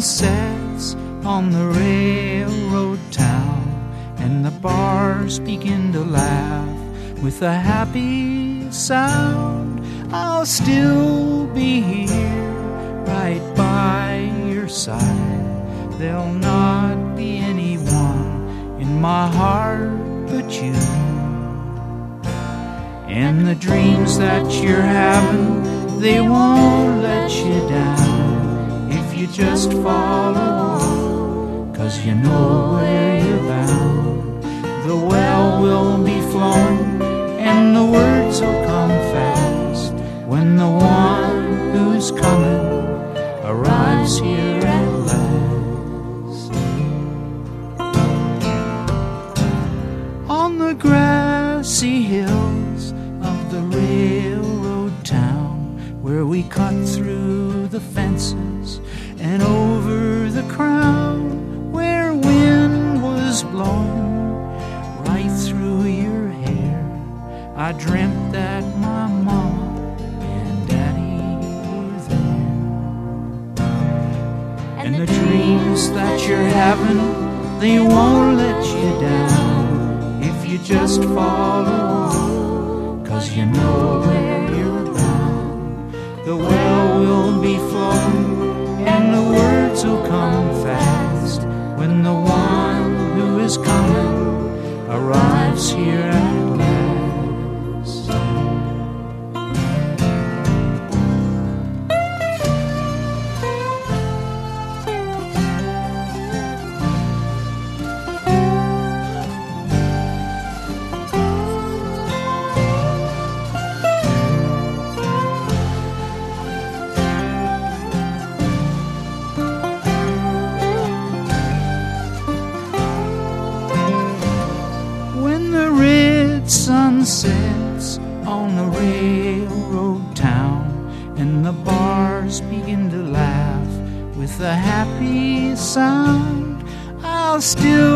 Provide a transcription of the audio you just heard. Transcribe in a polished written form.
sets on the railroad town, and the bars begin to laugh with a happy sound, I'll still be here right by your side. There'll not be anyone in my heart but you. And the dreams that you're having, they won't let you down if you just follow on, 'cause you know where you're bound. The well will be flowing and the words will come fast when the one who's coming arrives here at last. On the grassy hills of the railroad town, where we cut through the fences and over the crown, where wind was blowing right through your hair, I dreamt that my mama and daddy were there. And the dreams that you're having, they won't let you down if you just follow on, 'cause you know where you're bound. The well will be flowing and the words will come fast when the one who is coming arrives here at last. Sun sets on the railroad town, and the bars begin to laugh with a happy sound, I'll still